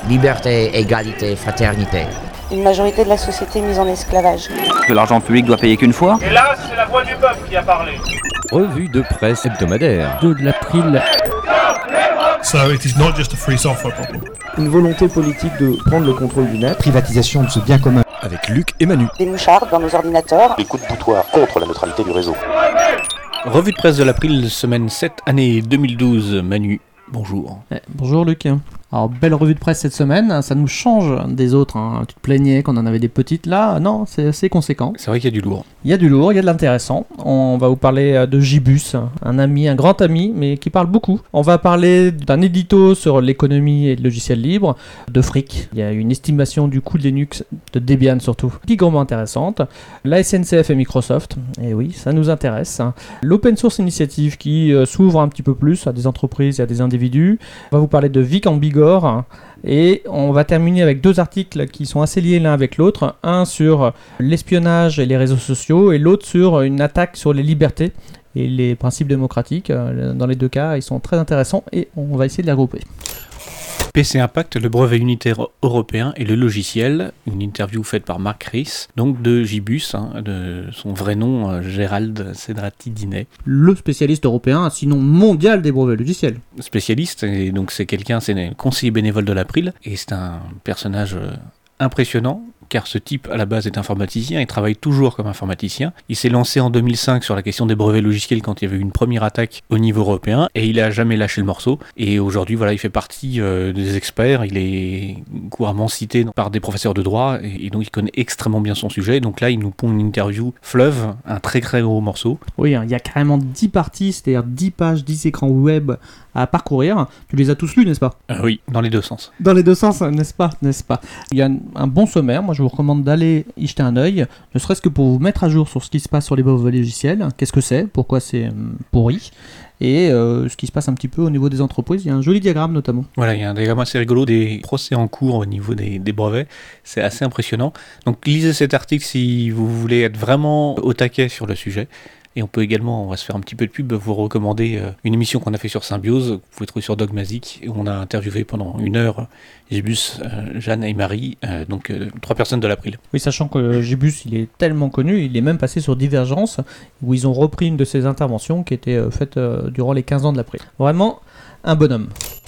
Liberté, égalité, fraternité. Une majorité de la société mise en esclavage. Que l'argent public doit payer qu'une fois. Et là, c'est la voix du peuple qui a parlé. Revue de presse hebdomadaire de l'April. So it is not just a free software problem. Une volonté politique de prendre le contrôle du net. Privatisation de ce bien commun. Avec Luc et Manu. Des mouchards dans nos ordinateurs. Des coups de boutoir contre la neutralité du réseau. Revue de presse de l'April, semaine 7, année 2012. Manu, bonjour. Bonjour Luc. Alors, belle revue de presse cette semaine, ça nous change des autres. Tu te plaignais qu'on en avait des petites là. Non, c'est assez conséquent. C'est vrai qu'il y a du lourd. Il y a du lourd, il y a de l'intéressant. On va vous parler de Gibus, un grand ami, mais qui parle beaucoup. On va parler d'un édito sur l'économie et le logiciel libre, de Frick. Il y a une estimation du coût de Linux, de Debian surtout, pigrement intéressante. La SNCF et Microsoft, et oui, ça nous intéresse. L'Open Source Initiative qui s'ouvre un petit peu plus à des entreprises et à des individus. On va vous parler de Vic en Bigorre. Et on va terminer avec deux articles qui sont assez liés l'un avec l'autre. Un sur l'espionnage et les réseaux sociaux et l'autre sur une attaque sur les libertés et les principes démocratiques. Dans les deux cas, ils sont très intéressants et on va essayer de les regrouper. PC Impact, le brevet unitaire européen et le logiciel, une interview faite par Marc Ries, donc de Gibus, de son vrai nom Gérald Cedrati-Dinet. Le spécialiste européen, sinon mondial des brevets logiciels. Spécialiste, et donc c'est le conseiller bénévole de l'April, et c'est un personnage impressionnant, car ce type à la base est informaticien, il travaille toujours comme informaticien. Il s'est lancé en 2005 sur la question des brevets logiciels quand il y avait eu une première attaque au niveau européen, et il a jamais lâché le morceau. Et aujourd'hui, voilà, il fait partie des experts, il est couramment cité par des professeurs de droit, et donc il connaît extrêmement bien son sujet. Donc là, il nous pond une interview fleuve, un très très gros morceau. Oui, il y a carrément 10 parties, c'est-à-dire 10 pages, 10 écrans web à parcourir. Tu les as tous lus, n'est-ce pas ? Oui, dans les deux sens. Dans les deux sens, n'est-ce pas ? Il y a un bon sommaire, moi je vous recommande d'aller y jeter un œil, ne serait-ce que pour vous mettre à jour sur ce qui se passe sur les brevets logiciels, qu'est-ce que c'est, pourquoi c'est pourri, et ce qui se passe un petit peu au niveau des entreprises. Il y a un joli diagramme notamment. Voilà, il y a un diagramme assez rigolo des procès en cours au niveau des brevets, c'est assez impressionnant. Donc lisez cet article si vous voulez être vraiment au taquet sur le sujet. Et on va se faire un petit peu de pub, vous recommander une émission qu'on a fait sur Symbiose, que vous pouvez trouver sur Dogmazic, où on a interviewé pendant 1 heure Gibus, Jeanne et Marie, donc 3 personnes de l'April. Oui, sachant que Gibus, il est tellement connu, il est même passé sur Divergence, où ils ont repris une de ses interventions qui était faite durant les 15 ans de l'April. Vraiment, un bonhomme.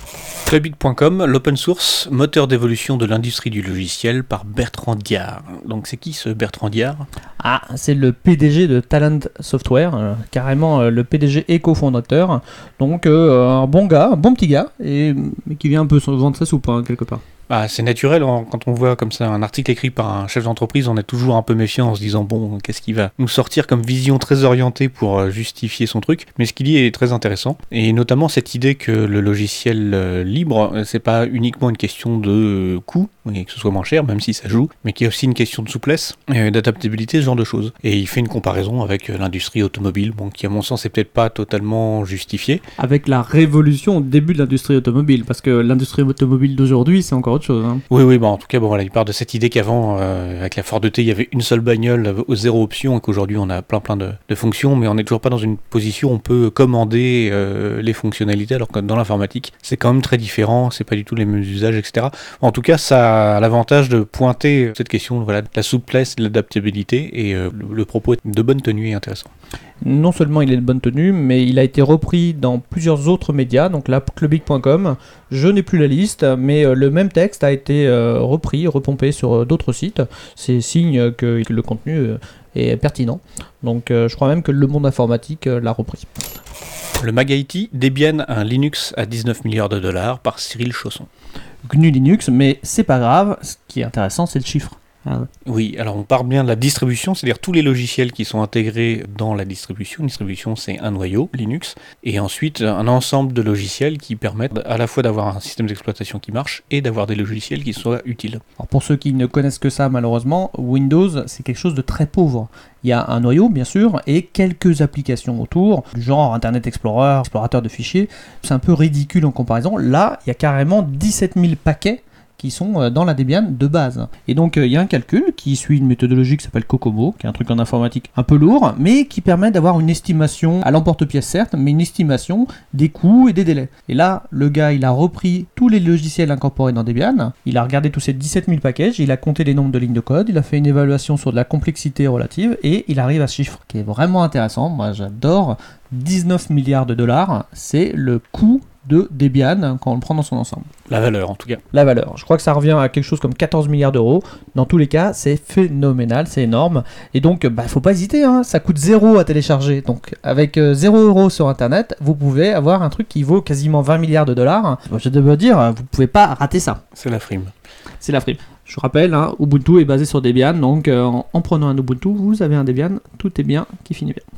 Clubit.com, l'open source, moteur d'évolution de l'industrie du logiciel par Bertrand Diard. Donc c'est qui ce Bertrand Diard ? Ah, c'est le PDG de Talent Software, carrément le PDG et cofondateur. Donc un bon gars, un bon petit gars, mais qui vient un peu vendre sa soupe quelque part. Bah, c'est naturel, quand on voit comme ça un article écrit par un chef d'entreprise, on est toujours un peu méfiant en se disant bon, qu'est-ce qu'il va nous sortir comme vision très orientée pour justifier son truc, mais ce qu'il dit est très intéressant, et notamment cette idée que le logiciel libre, c'est pas uniquement une question de coût, et que ce soit moins cher, même si ça joue, mais qu'il y a aussi une question de souplesse, d'adaptabilité, ce genre de choses. Et il fait une comparaison avec l'industrie automobile, qui à mon sens est peut-être pas totalement justifiée. Avec la révolution au début de l'industrie automobile, parce que l'industrie automobile d'aujourd'hui, c'est encore autre chose. Oui, en tout cas, il part de cette idée qu'avant, avec la Ford T, il y avait une seule bagnole aux 0 options, et qu'aujourd'hui on a plein de fonctions, mais on n'est toujours pas dans une position où on peut commander les fonctionnalités, alors que dans l'informatique, c'est quand même très différent, c'est pas du tout les mêmes usages, etc. En tout cas, ça a l'avantage de pointer cette question de la souplesse, de l'adaptabilité, et le propos est de bonne tenue et intéressant. Non seulement il est de bonne tenue, mais il a été repris dans plusieurs autres médias, donc là, clubic.com, je n'ai plus la liste, mais le même texte a été repompé sur d'autres sites. C'est signe que le contenu est pertinent. Donc je crois même que le monde informatique l'a repris. Le Mag IT, Debian, un Linux à 19 milliards de dollars par Cyril Chausson. GNU Linux, mais c'est pas grave, ce qui est intéressant c'est le chiffre. Ah ouais. Oui, alors on parle bien de la distribution, c'est-à-dire tous les logiciels qui sont intégrés dans la distribution. Une distribution, c'est un noyau, Linux, et ensuite un ensemble de logiciels qui permettent à la fois d'avoir un système d'exploitation qui marche et d'avoir des logiciels qui soient utiles. Alors pour ceux qui ne connaissent que ça, malheureusement, Windows, c'est quelque chose de très pauvre. Il y a un noyau, bien sûr, et quelques applications autour, du genre Internet Explorer, explorateur de fichiers. C'est un peu ridicule en comparaison. Là, il y a carrément 17 000 paquets qui sont dans la Debian de base. Et donc il y a un calcul qui suit une méthodologie qui s'appelle COCOMO, qui est un truc en informatique un peu lourd, mais qui permet d'avoir une estimation à l'emporte-pièce certes, mais une estimation des coûts et des délais. Et là, le gars, il a repris tous les logiciels incorporés dans Debian, il a regardé tous ces 17 000 packages, il a compté les nombres de lignes de code, il a fait une évaluation sur de la complexité relative, et il arrive à ce chiffre qui est vraiment intéressant. Moi j'adore, 19 milliards de dollars, c'est le coût de Debian quand on le prend dans son ensemble. La valeur en tout cas. La valeur. Je crois que ça revient à quelque chose comme 14 milliards d'euros. Dans tous les cas, c'est phénoménal, c'est énorme. Et donc, faut pas hésiter, hein, ça coûte 0 à télécharger. Donc, avec 0 € sur Internet, vous pouvez avoir un truc qui vaut quasiment 20 milliards de dollars. Je dois dire, vous pouvez pas rater ça. C'est la frime. C'est la frime. Je rappelle, hein, Ubuntu est basé sur Debian, donc en prenant un Ubuntu, vous avez un Debian, tout est bien, qui finit bien.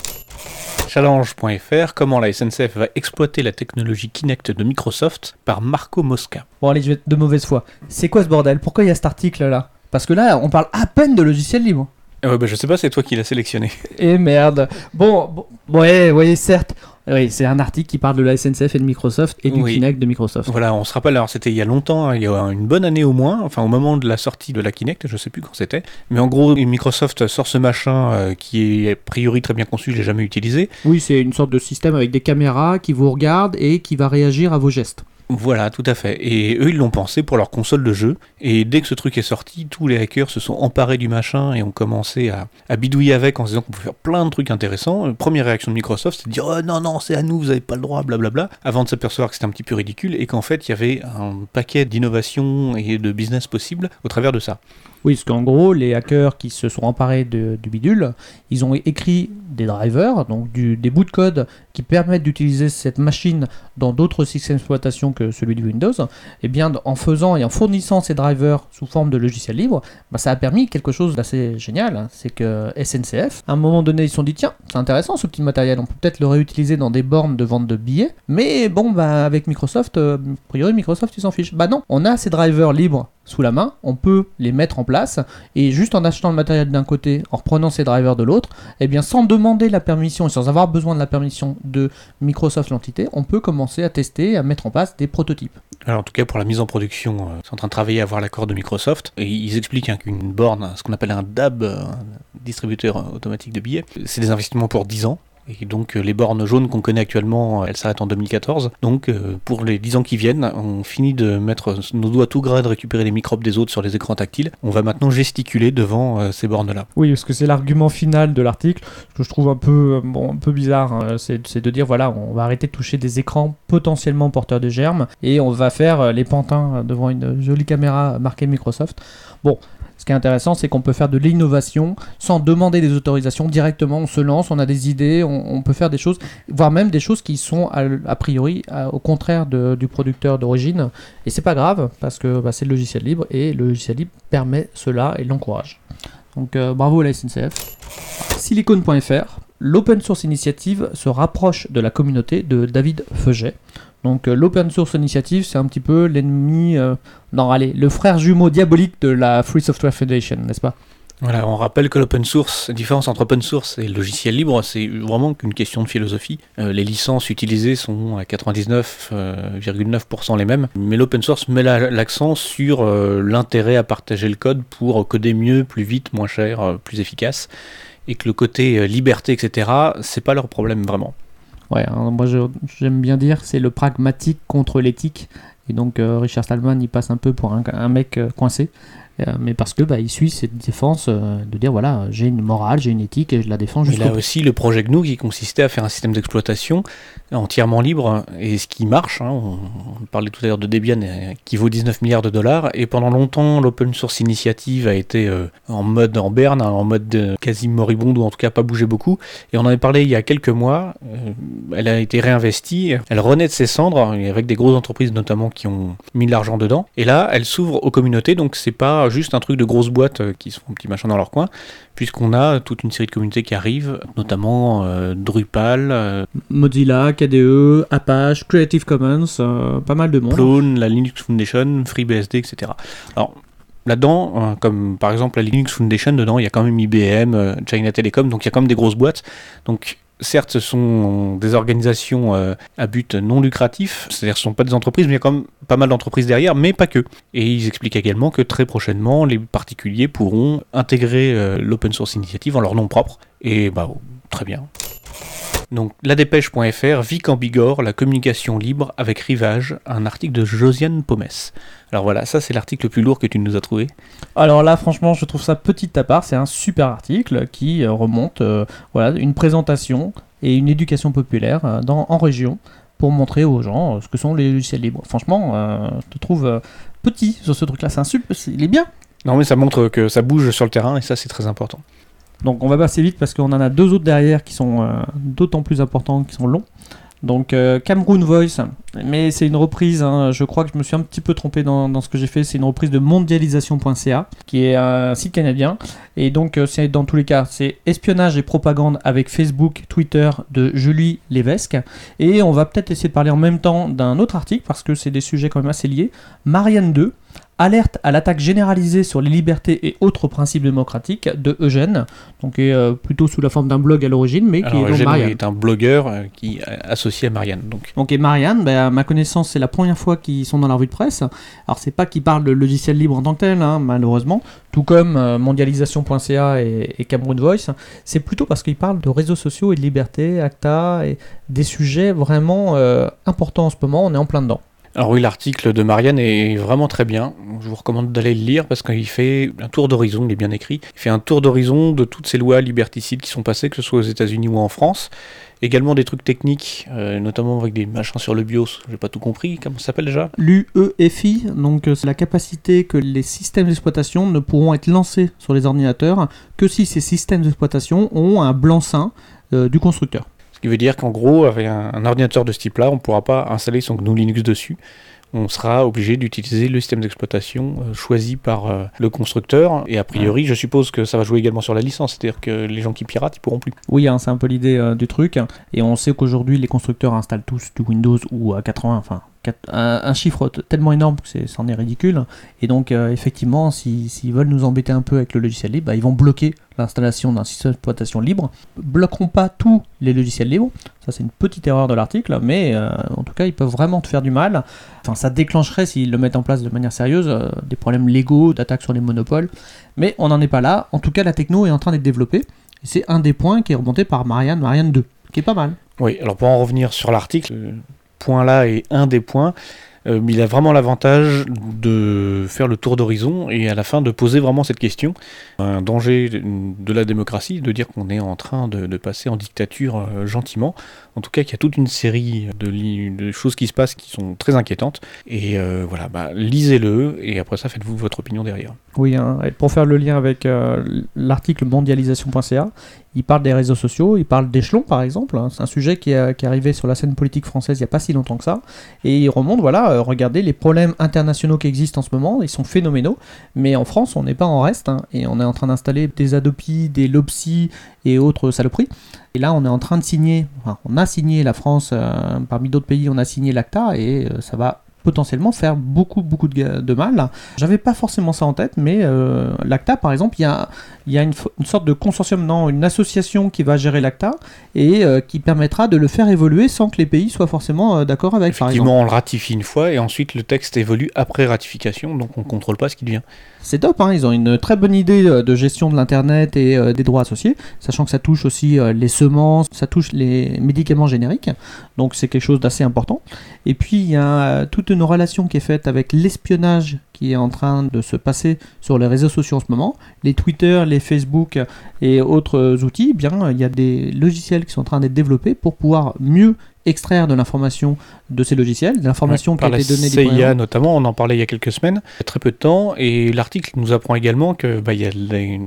Challenge.fr, comment la SNCF va exploiter la technologie Kinect de Microsoft, par Marco Mosca. Bon allez, je vais être de mauvaise foi. C'est quoi ce bordel? Pourquoi il y a cet article là? Parce que là, on parle à peine de logiciel libre. Je sais pas, c'est toi qui l'as sélectionné. Et merde. Bon, ouais, certes. Oui, c'est un article qui parle de la SNCF et de Microsoft et du Kinect de Microsoft. Voilà, on se rappelle, alors c'était il y a longtemps, il y a une bonne année au moins, enfin au moment de la sortie de la Kinect, je sais plus quand c'était, mais en gros Microsoft sort ce machin qui est a priori très bien conçu, je l'ai jamais utilisé. Oui, c'est une sorte de système avec des caméras qui vous regardent et qui va réagir à vos gestes. Voilà, tout à fait. Et eux, ils l'ont pensé pour leur console de jeu. Et dès que ce truc est sorti, tous les hackers se sont emparés du machin et ont commencé à bidouiller avec en se disant qu'on pouvait faire plein de trucs intéressants. Première réaction de Microsoft, c'est de dire « Oh non, c'est à nous, vous avez pas le droit, blablabla », avant de s'apercevoir que c'était un petit peu ridicule et qu'en fait, il y avait un paquet d'innovations et de business possibles au travers de ça. Oui, parce qu'en gros, les hackers qui se sont emparés du bidule, ils ont écrit des drivers, donc des bouts de code qui permettent d'utiliser cette machine dans d'autres systèmes d'exploitation que celui de Windows. Et bien, en faisant et en fournissant ces drivers sous forme de logiciel libre, ça a permis quelque chose d'assez génial. Hein. C'est que SNCF, à un moment donné, ils se sont dit tiens, c'est intéressant ce petit matériel, on peut peut-être le réutiliser dans des bornes de vente de billets. Mais bon, avec Microsoft, a priori, Microsoft, ils s'en fichent. Non, on a ces drivers libres sous la main, on peut les mettre en place et juste en achetant le matériel d'un côté, en reprenant ces drivers de l'autre, et bien sans demander la permission et sans avoir besoin de la permission de Microsoft l'entité, on peut commencer à tester, à mettre en place des prototypes. Alors en tout cas pour la mise en production, ils sont en train de travailler à avoir l'accord de Microsoft et ils expliquent qu'une borne, ce qu'on appelle un DAB, un distributeur automatique de billets, c'est des investissements pour 10 ans. Et donc les bornes jaunes qu'on connaît actuellement, elles s'arrêtent en 2014. Donc pour les 10 ans qui viennent, on finit de mettre nos doigts tout gras, de récupérer les microbes des autres sur les écrans tactiles. On va maintenant gesticuler devant ces bornes-là. Oui, parce que c'est l'argument final de l'article, que je trouve un peu bizarre. Hein. C'est de dire, voilà, on va arrêter de toucher des écrans potentiellement porteurs de germes et on va faire les pantins devant une jolie caméra marquée Microsoft. Bon. Ce qui est intéressant, c'est qu'on peut faire de l'innovation sans demander des autorisations directement. On se lance, on a des idées, on peut faire des choses, voire même des choses qui sont a priori au contraire du producteur d'origine. Et c'est pas grave parce que c'est le logiciel libre et le logiciel libre permet cela et l'encourage. Donc bravo à la SNCF. Silicon.fr, l'open source initiative se rapproche de la communauté de David Feuget. Donc l'open source initiative, c'est un petit peu l'ennemi, le frère jumeau diabolique de la Free Software Foundation, n'est-ce pas? Voilà, on rappelle que l'open source, la différence entre open source et le logiciel libre, c'est vraiment qu'une question de philosophie. Les licences utilisées sont à 99,9% les mêmes, mais l'open source met l'accent sur l'intérêt à partager le code pour coder mieux, plus vite, moins cher, plus efficace, et que le côté liberté, etc., c'est pas leur problème vraiment. Ouais, hein, moi j'aime bien dire c'est le pragmatique contre l'éthique, et donc Richard Stallman il passe un peu pour un mec coincé. Mais parce que il suit cette défense de dire voilà, j'ai une morale, j'ai une éthique et je la défends jusqu'au bout. Il a aussi le projet GNU qui consistait à faire un système d'exploitation entièrement libre et ce qui marche, hein, on parlait tout à l'heure de Debian qui vaut 19 milliards de dollars et pendant longtemps l'open source initiative a été en berne, en mode quasi moribonde ou en tout cas pas bougé beaucoup et on en avait parlé il y a quelques mois, elle a été réinvestie, elle renaît de ses cendres avec des grosses entreprises notamment qui ont mis de l'argent dedans et là elle s'ouvre aux communautés donc c'est pas juste un truc de grosses boîtes qui se font un petit machin dans leur coin, puisqu'on a toute une série de communautés qui arrivent, notamment Drupal, Mozilla, KDE, Apache, Creative Commons, pas mal de monde. Plone, la Linux Foundation, FreeBSD, etc. Alors, là-dedans, comme par exemple la Linux Foundation, dedans il y a quand même IBM, China Telecom, donc il y a quand même des grosses boîtes. Donc certes, ce sont des organisations à but non lucratif, c'est-à-dire ce ne sont pas des entreprises, mais il y a quand même pas mal d'entreprises derrière, mais pas que. Et ils expliquent également que très prochainement, les particuliers pourront intégrer l'Open Source Initiative en leur nom propre. Et très bien. Donc, ladépêche.fr, Vic en Bigorre, la communication libre avec Rivage, un article de Josiane Pomès. Alors voilà, ça c'est l'article le plus lourd que tu nous as trouvé. Alors là, franchement, je trouve ça petit à part. C'est un super article qui remonte une présentation et une éducation populaire en région pour montrer aux gens ce que sont les logiciels libres. Franchement, je te trouve petit sur ce truc-là. Il est bien. Non, mais ça montre que ça bouge sur le terrain et ça c'est très important. Donc on va passer vite parce qu'on en a deux autres derrière qui sont d'autant plus importants, qui sont longs. Donc Cameroon Voice, mais c'est une reprise, je crois que je me suis un petit peu trompé dans ce que j'ai fait, c'est une reprise de mondialisation.ca, qui est un site canadien, et donc c'est dans tous les cas, c'est espionnage et propagande avec Facebook, Twitter de Julie Lévesque, et on va peut-être essayer de parler en même temps d'un autre article, parce que c'est des sujets quand même assez liés, Marianne 2, alerte à l'attaque généralisée sur les libertés et autres principes démocratiques de Eugène, donc plutôt sous la forme d'un blog à l'origine, mais qui est donc Eugène Marianne. est un blogueur qui est associé à Marianne. Donc et Marianne, à ma connaissance, c'est la première fois qu'ils sont dans la revue de presse. Alors c'est pas qu'ils parlent de logiciel libre en tant que tel, malheureusement, tout comme mondialisation.ca et Cameroon Voice, c'est plutôt parce qu'ils parlent de réseaux sociaux et de liberté, ACTA, et des sujets vraiment importants en ce moment, on est en plein dedans. Alors oui, l'article de Marianne est vraiment très bien. Je vous recommande d'aller le lire parce qu'il fait un tour d'horizon, il est bien écrit. Il fait un tour d'horizon de toutes ces lois liberticides qui sont passées, que ce soit aux États-Unis ou en France. Également des trucs techniques, notamment avec des machins sur le BIOS. J'ai pas tout compris, comment ça s'appelle déjà ? L'UEFI, donc c'est la capacité que les systèmes d'exploitation ne pourront être lancés sur les ordinateurs que si ces systèmes d'exploitation ont un blanc-seing du constructeur. Ce qui veut dire qu'en gros, avec un ordinateur de ce type-là, on ne pourra pas installer son GNU Linux dessus. On sera obligé d'utiliser le système d'exploitation choisi par le constructeur. Et a priori, je suppose que ça va jouer également sur la licence. C'est-à-dire que les gens qui piratent, ils pourront plus. Oui, c'est un peu l'idée du truc. Et on sait qu'aujourd'hui, les constructeurs installent tous du Windows ou à 80, un chiffre tellement énorme que c'en est ridicule. Et donc, effectivement, s'ils veulent nous embêter un peu avec le logiciel libre, ils vont bloquer l'installation d'un système d'exploitation libre. Bloqueront pas tous les logiciels libres. Ça, c'est une petite erreur de l'article, mais en tout cas, ils peuvent vraiment te faire du mal. Enfin, ça déclencherait, s'ils le mettent en place de manière sérieuse, des problèmes légaux, d'attaque sur les monopoles. Mais on n'en est pas là. En tout cas, la techno est en train d'être développée. Et c'est un des points qui est remonté par Marianne 2, qui est pas mal. Oui, alors pour en revenir sur l'article, point-là est un des points. Il a vraiment l'avantage de faire le tour d'horizon et à la fin de poser vraiment cette question. Un danger de la démocratie, de dire qu'on est en train de passer en dictature gentiment. En tout cas, qu'il y a toute une série de choses qui se passent qui sont très inquiétantes. Et voilà, lisez-le et après ça, faites-vous votre opinion derrière. Oui, et pour faire le lien avec l'article mondialisation.ca, il parle des réseaux sociaux, il parle d'échelons par exemple. C'est un sujet qui est arrivé sur la scène politique française il n'y a pas si longtemps que ça. Et il remonte, regardez les problèmes internationaux qui existent en ce moment, ils sont phénoménaux. Mais en France, on n'est pas en reste. Et on est en train d'installer des Adopi, des Lopsi et autres saloperies. Et là, on est en train de signer, on a signé la France, parmi d'autres pays, on a signé l'ACTA et ça va potentiellement faire beaucoup de mal. J'avais pas forcément ça en tête, mais l'ACTA, par exemple, il y a une sorte de consortium, une association qui va gérer l'ACTA et qui permettra de le faire évoluer sans que les pays soient forcément d'accord avec, par exemple. Effectivement, on le ratifie une fois et ensuite le texte évolue après ratification, donc on ne contrôle pas ce qui devient. C'est top, ils ont une très bonne idée de gestion de l'internet et des droits associés, sachant que ça touche aussi les semences, ça touche les médicaments génériques, donc c'est quelque chose d'assez important. Et puis il y a toute une relation qui est faite avec l'espionnage qui est en train de se passer sur les réseaux sociaux en ce moment, les Twitter, les Facebook et autres outils. Il y a des logiciels qui sont en train d'être développés pour pouvoir mieux extraire de l'information de ces logiciels, de l'information qui a été donnée des CIA notamment, on en parlait il y a quelques semaines, il y a très peu de temps, et l'article nous apprend également que il y a un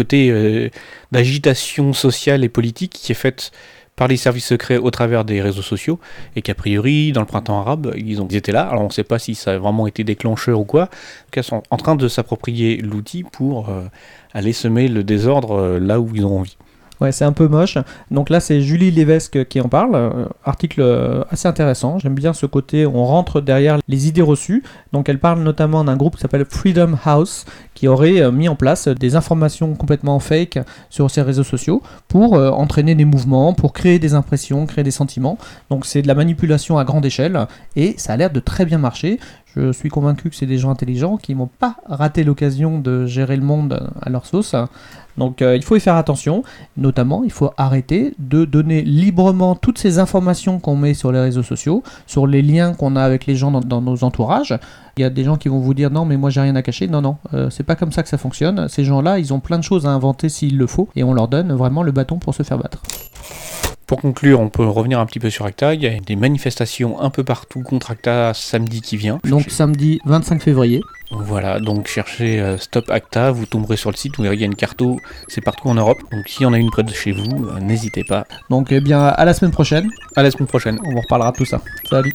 côté d'agitation sociale et politique qui est faite par les services secrets au travers des réseaux sociaux, et qu'a priori, dans le printemps arabe, ils étaient là. Alors on ne sait pas si ça a vraiment été déclencheur ou quoi. En tout cas, ils sont en train de s'approprier l'outil pour aller semer le désordre là où ils ont envie. Ouais, c'est un peu moche. Donc là, c'est Julie Lévesque qui en parle. Article assez intéressant. J'aime bien ce côté où on rentre derrière les idées reçues. Donc elle parle notamment d'un groupe qui s'appelle Freedom House qui aurait mis en place des informations complètement fake sur ses réseaux sociaux pour entraîner des mouvements, pour créer des impressions, créer des sentiments. Donc c'est de la manipulation à grande échelle et ça a l'air de très bien marcher. Je suis convaincu que c'est des gens intelligents qui n'ont pas raté l'occasion de gérer le monde à leur sauce. Donc il faut y faire attention. Notamment, il faut arrêter de donner librement toutes ces informations qu'on met sur les réseaux sociaux, sur les liens qu'on a avec les gens dans nos entourages. Il y a des gens qui vont vous dire non mais moi j'ai rien à cacher. Non, c'est pas comme ça que ça fonctionne. Ces gens-là, ils ont plein de choses à inventer s'il le faut et on leur donne vraiment le bâton pour se faire battre. Pour conclure, on peut revenir un petit peu sur ACTA. Il y a des manifestations un peu partout contre ACTA samedi qui vient. Donc samedi 25 février. Voilà, donc cherchez Stop ACTA, vous tomberez sur le site, vous verrez il y a une carto, c'est partout en Europe. Donc s'il y en a une près de chez vous, n'hésitez pas. Donc eh bien à la semaine prochaine. À la semaine prochaine. On vous reparlera de tout ça. Salut.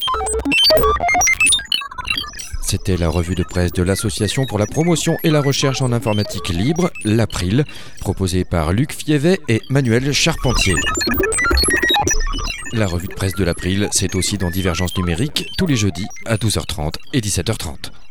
C'était la revue de presse de l'Association pour la promotion et la recherche en informatique libre, l'April, proposée par Luc Fievet et Manuel Charpentier. La revue de presse de l'April, c'est aussi dans Divergence numérique, tous les jeudis à 12h30 et 17h30.